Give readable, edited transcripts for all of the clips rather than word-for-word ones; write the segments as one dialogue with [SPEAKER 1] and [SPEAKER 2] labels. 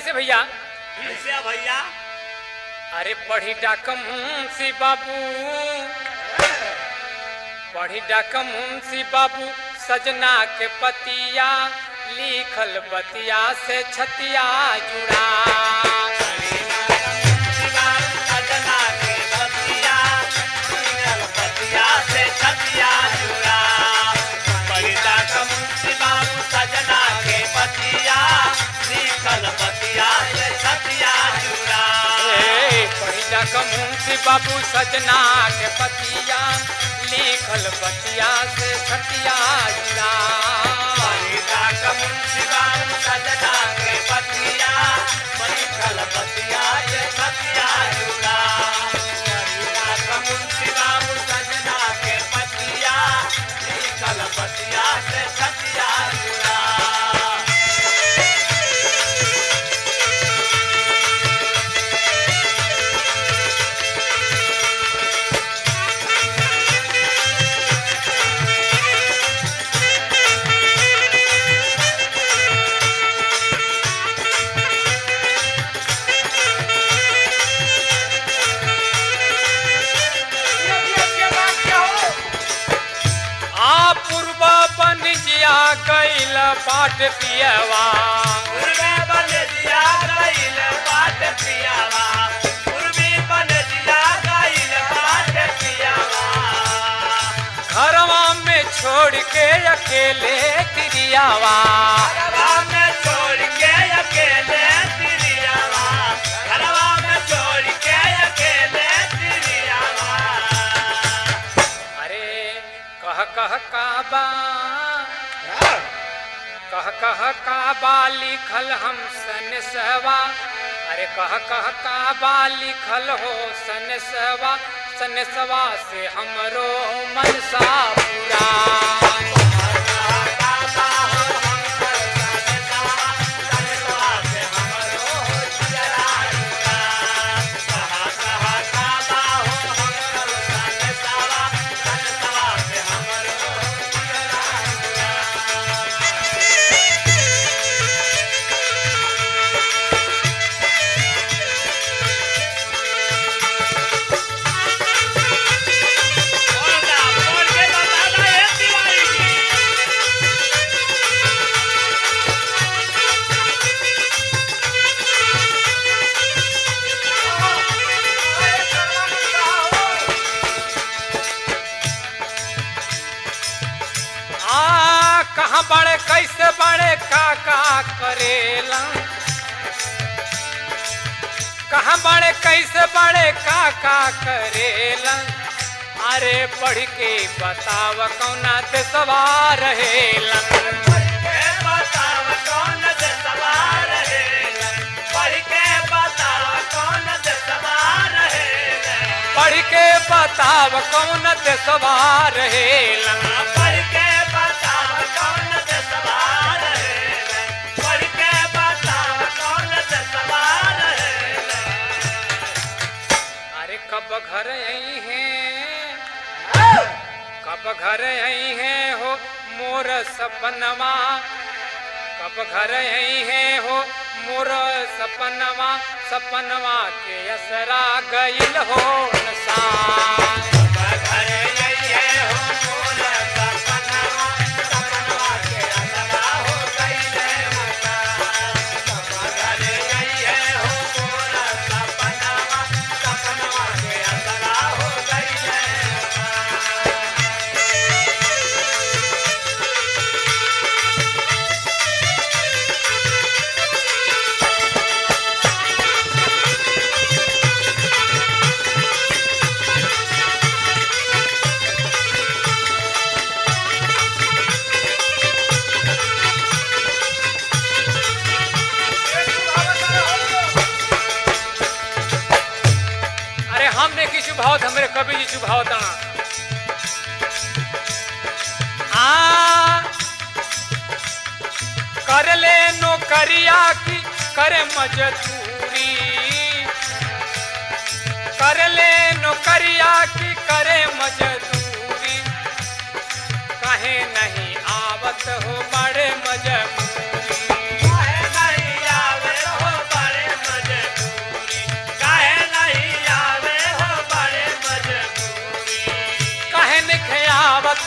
[SPEAKER 1] कैसे भैया?
[SPEAKER 2] कैसे भैया?
[SPEAKER 1] अरे पढ़ी डाकम सी बाबू, पढ़ी डाकम सी बाबू सजना के पतिया, लिखल बतिया से छतिया जुड़ा।
[SPEAKER 2] सजना के पतिया, लिखल बतिया से छतिया जुड़ा। पढ़ी डाकम सी बाबू सजना के पतिया, लिखल बतिया से छतिया जुड़ा।
[SPEAKER 1] पढ़ी डाकम सी बाबू सजना के पतिया, लिखल बतिया से छतिया जुड़ा।
[SPEAKER 2] पढ़ी डाकम सी बाबू सजना के पतिया, लिखल बतिया से छतिया जुड़ा। पढ़ी डाकम सी बाबू सजना के पतिया, लिखल बतिया से छतिया जुड़ा।
[SPEAKER 1] गईल बाट पियवा,
[SPEAKER 2] पूर्वे बन दिया गईल बाट पियावा, पूर्वी बन दिया गईल बाट पियावा।
[SPEAKER 1] घरवा में छोड़ के अकेले तिरियावा,
[SPEAKER 2] घरवा में छोड़ के अकेले तिरियावा, घरवा में छोड़ के अकेले तिरियावा।
[SPEAKER 1] अरे कह काबा, कह काबा लिखल हम सनसवा। अरे कह काबा लिखल हो सनसवा, सनसवा से हमरो मनसा पूरा। कहाँ बड़े कैसे बड़े का करेला, कहाँ बड़े कैसे बड़े का करेला। अरे पढ़ के बताव कौना ते सवार रहेला,
[SPEAKER 2] बताव कौन से सवार रहेला, पढ़ के बताव कौन से सवार रहेला,
[SPEAKER 1] पढ़ के बताव कौन ते सवार रहेला।
[SPEAKER 2] पढ़ के बताव कौन से सवार रहेला, पढ़ के बताव कौन से सवार रहेला।
[SPEAKER 1] अरे कब घर आई हैं, कब घर आई हैं हो मोर सपनवा, कब घर आई हैं हो मोर सपनवा, सपनवा के असरा गईल हो नसान।
[SPEAKER 2] घर आई है हो मोर सपनवा, सपनवा के असरा हो गईल नसान। घर आई है हो मोर सपनवा, सपनवा के असरा हो गईल नसान।
[SPEAKER 1] हमने की शुभावत हमरे कवि जी शुभावत कर ले नौकरिया की करे मजदूरी, कर ले नौकरिया की करे मजदूरी, कहे नहीं आवत हो बड़े मजबूरी,
[SPEAKER 2] कहे नहीं आवे हो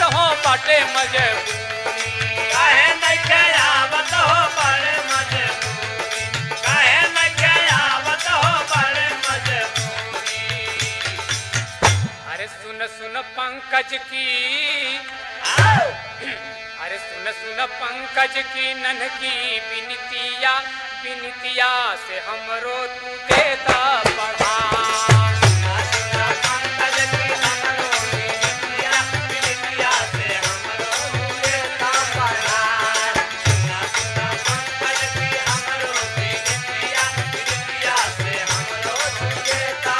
[SPEAKER 1] हो बाटे मजबूरी।
[SPEAKER 2] काहे नइखे आवत हो बड़े मजबूरी, काहे नइखे आवत हो बड़े मजबूरी।
[SPEAKER 1] अरे सुन सुन पंकज की,
[SPEAKER 2] आओ,
[SPEAKER 1] अरे सुन सुन पंकज की नन्हकी बिनतिया, बिनतिया से हमरो तू देता पढ़ान।
[SPEAKER 2] सुना सुना पंकज की हमरो बिनतिया, बिनतिया से हमरो देता परान। सुना सुना पंकज की हमरो बिनतिया, बिनतिया से हमरो देता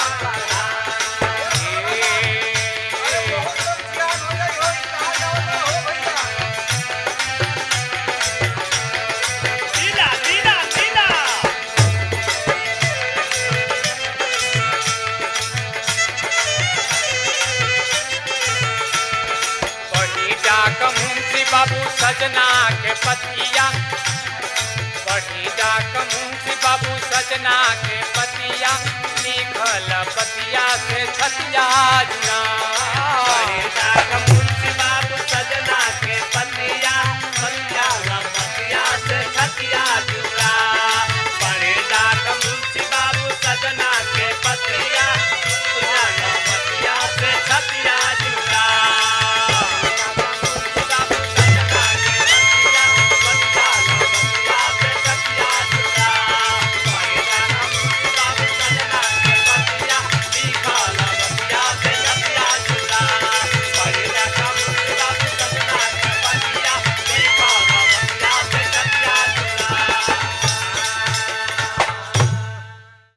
[SPEAKER 2] लीला लीला लीला।
[SPEAKER 1] बढ़ी डाक मुंशी बाबू सजना के पतिया, बढ़ी डाक मुंशी बाबू सजना के पतिया, लिखल